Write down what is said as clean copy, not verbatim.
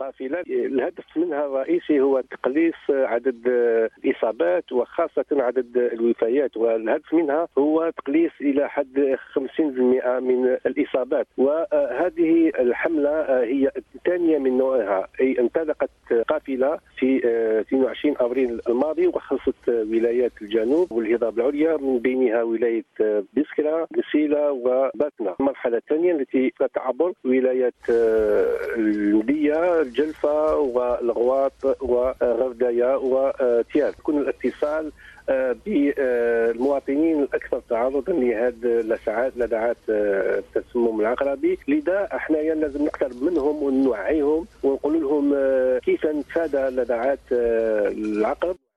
القافلة الهدف منها الرئيسي هو تقليص عدد الإصابات وخاصة عدد الوفيات، والهدف منها هو تقليص إلى حد 50% من الإصابات. وهذه الحملة هي الثانية من نوعها، أي انطلقت قافلة في 22 أبريل الماضي وخصت ولايات الجنوب والهضاب العليا، من بينها ولاية بسكرة، قسيلة وباتنا. المرحلة الثانية التي تعبر ولايات المدية، الجلفة والغواط وغردايا وتيال. يكون الاتصال بالمواطنين الأكثر تعرضا لهذه لدغات التسمم العقربي، لذا احنا لازم نقترب منهم ونوعيهم ونقول لهم كيف نتفادى لدغات العقرب.